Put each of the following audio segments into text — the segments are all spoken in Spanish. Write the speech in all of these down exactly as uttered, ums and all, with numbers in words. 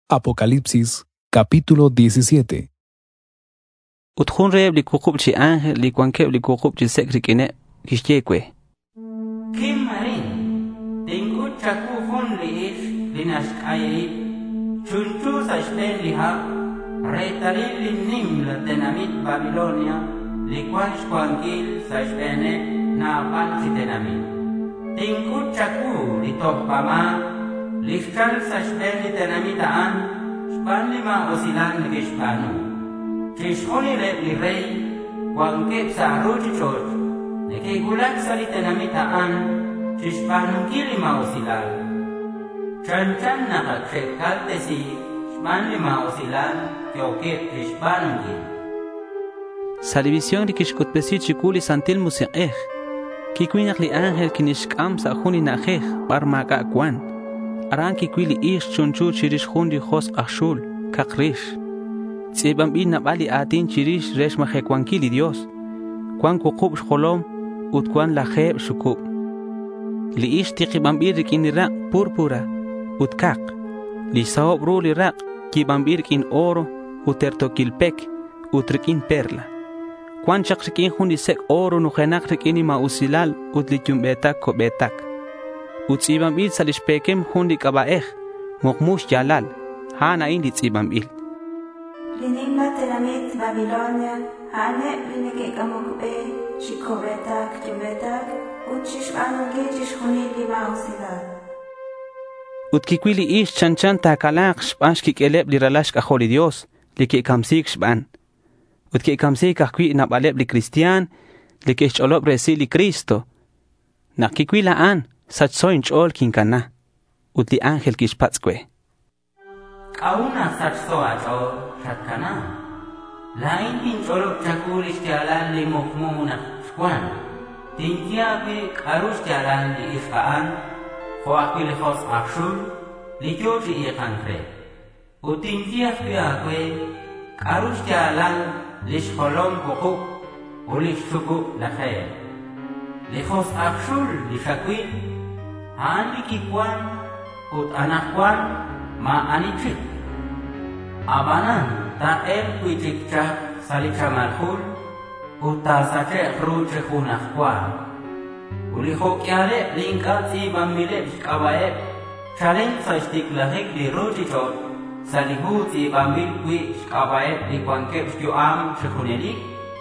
Apocalipsis, capítulo diecisiete. Utjun reb li kukup chi ángel li kwankeb li kukup chi sek rikine kishtiekwe. Kim marin, tingut chaku hun li ish linash kairi, chunchu sa shten li ha, retali li nim la tenamit Babilonia, li kwansh kwankil sa shtene na panchi tenamit. Tingut chaku li tohpama, li shchal sa shten li tenamita an, shpan li ma osilan li kishpanu. Chishoni le li rey, kwankeb sa ruchi choch, neke gulak sa li tenamita an, chishpanu kili ma osilal. Chan chan na kakshekal tesi, shpan li ma osilal, kyokeb chishpanu kili. Sa división li kishkutpesi chikuli santil musiqeh. Kikwinak li ángel kinishkam sa juni najeh bar maka kwan. Aran kikwili ish chunchu chirish hundi hos ashul, kakrish. Tsibambi nabali atin chirish resh majekwankili Dios. Kwan kukub shkolom, ut kwan lajeb shukub. Li ish tikibambi rikinira purpura, ut kak. Li saob ruli rak, kibambi rikin oro, utertokilpek, ut rikin perla. Kwan chak rikin hundi sek oro nujenak rikini ma usilal, ut lityum betak ko betak. Ut tsibambil salishpekem hundi kabaeh, mokmush yalal, hana indi tsibambil. Linimla tenamit Babilonia, hane lineke kamukbe, shikobetak, yubetak, uchish anunge chishuni lima usilal. Ut kikwili ish chanchan takalak shpash kikeleb li ralash kaholi Dios, li ke kamsik shban. Ut ke kamsik kahkwi nabaleb li Kristian, li ke sholob resi li Kristo. Nakikwila an, sach soin chol kinkana. Ut li ángel kishpatskwe. Kauna sach soa chol shatkana. Lain tin cholo chakulish tialan li mukmuna shkwan. Tinkiabe karush tialan li ishkaan. Khoakwi li khos akshul, li joji iqankre. Ut tinkiabe akwe, karush tialan li shkolom kukuk, u li shukuk la khair. Li khos akshul li shakwin, haan li kikwan, ut anakwan, ma anichik. Abanan ta el kuitik chak salicha malhul, uta sache ruche hunakwa. Uli hokyale linka si bambile shkabae, chalen sa shtiklahik li ruchi chot, salihu si bambil kui shkabae li kwankeb shkyuam shikunelik.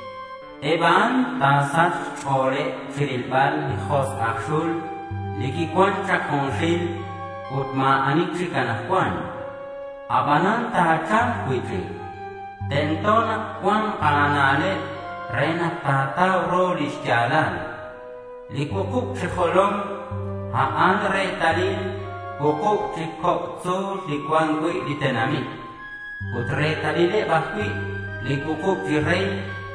Eban ta sach chole chirilbal li khos akshul, li kikwan chakonshil, utma anikchikanakwan. Abanan tahacham kuitri. Tentona kwan kanale rena tataw rolish jalan. Likukuk chikholom haan re talil kukuk chikok tsu likwan kui litenamit. Utre talile bakwi likukuk jirey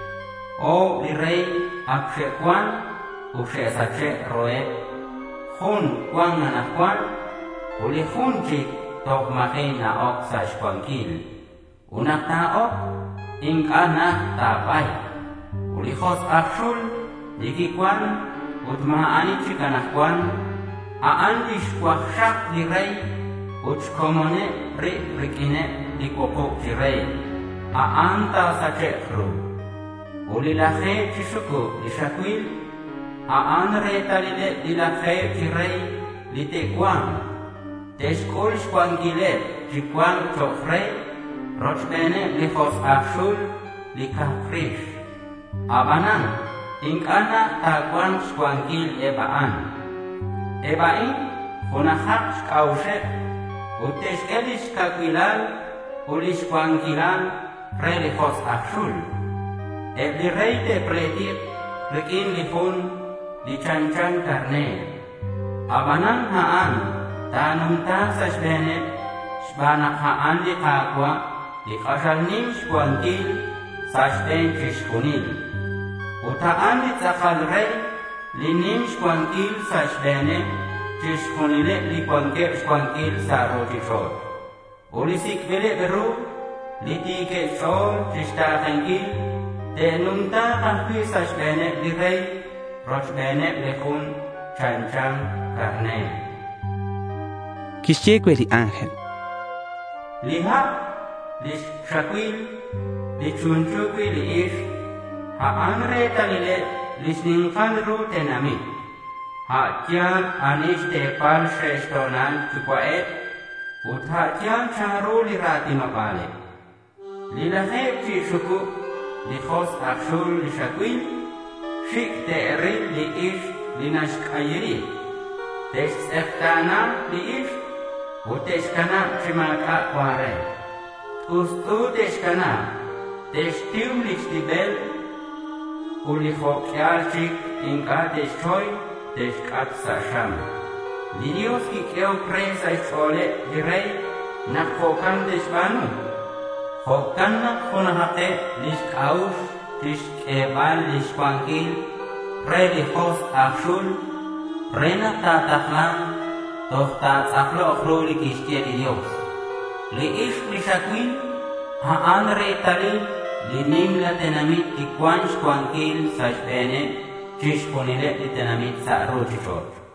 o lirey akshe kwan ushe sache roe. Hun kwan nanakwan uli hun chik tok makin na ok sa shkwankil. Unak na ok, ingka na tabay. Ulihos akshul, dikikwan, utmaani chikanakwan, aan dishkwakshak di rey, utshkomone ri rikine dikokok di rey. Aan ta sa chekru. Ulilahe chishuku di shakwil, aan re talile dilahe di rey, litekwan. Teskol shkwankile, chikwan chokre, rochbene lihos akshul, likakrish. Abanan, ingkana takwan shkwankil ebaan. Ebain, hunahak shkaushek, uteskelish kakwilal, ulish kwankilan, re lihos akshul. Ebli reyte pretir, rikin lihun, lichanchan karne. Abanan haan, tanum ta sa shbene, shbanak haan li kakwa, li kashalnim shkwankil, sa shben chishkunil. Utaan li tsakal rey, li nim shkwankil sa shbene, chishkunile li kwankeb shkwankil sa rotichot. Uli sikvile beru, li tike chol chishtakenkil, tenum ta kakwi sa shbene li rey, rochbene li khun chanchan karne. Kishtiekwe li ángel. liha lis shakwil li chunchukwi li ish ha anre talile lis ninkan ru tenamit ha tian anish te pal shreshtonan chukwaet ut ha tian charu li rati mapale li laheb chi shuku li khos akshul li shakwil shik te eril li ish li nashkayiri tesh eftana li ish uteshkana chimaka kware ustu teshkana teshtiu lichtibel uli khokyalchik inka teshchoy teshkat sasham Dios ki keo presa ichole di rey nak khokan teshbanu khokan nak khonahate lish kaush tish kebal lish kwankil re li khos akshul rena tataklan tohta tsaklo okhroli kishtia di Dios. Li ish li shakwin, haan re tali, li nimla tenamit ikwansh kwankil sa shpene, chish ponile li tenamit sa rochichor.